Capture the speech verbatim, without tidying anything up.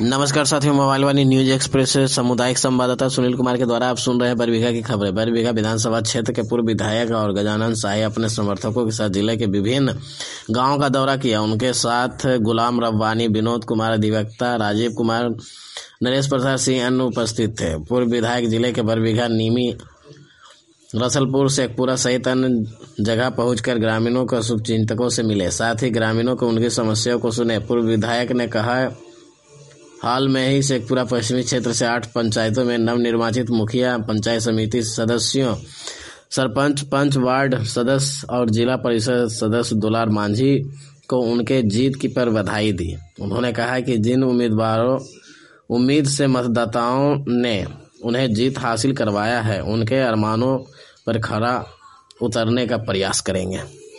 नमस्कार साथियों, मोबाइल वाली न्यूज एक्सप्रेस से सामुदायिक संवाददाता सुनील कुमार के द्वारा आप सुन रहे हैं बरबीघा की खबरें। बरबीघा विधानसभा क्षेत्र के पूर्व विधायक और गजानन शाही अपने समर्थकों के साथ जिले के विभिन्न गांवों का दौरा किया। उनके साथ गुलाम रब्बानी, विनोद कुमार, अधिवक्ता राजीव कुमार, नरेश प्रसाद सिंह अन्य उपस्थित थे। पूर्व विधायक जिले के बरबीघा, नीमी, रसलपुर, शेखपुरा सहित अन्य जगह पहुंचकर ग्रामीणों को शुभचिंतकों से मिले, साथ ही ग्रामीणों को उनकी समस्याओं को सुने। पूर्व विधायक ने कहा, हाल में ही शेखपुरा पश्चिमी क्षेत्र से आठ पंचायतों में नवनिर्वाचित मुखिया, पंचायत समिति सदस्यों, सरपंच, पंच, वार्ड सदस्य और जिला परिषद सदस्य दुलार मांझी को उनके जीत की पर बधाई दी। उन्होंने कहा कि जिन उम्मीदवारों उम्मीद से मतदाताओं ने उन्हें जीत हासिल करवाया है, उनके अरमानों पर खरा उतरने का प्रयास करेंगे।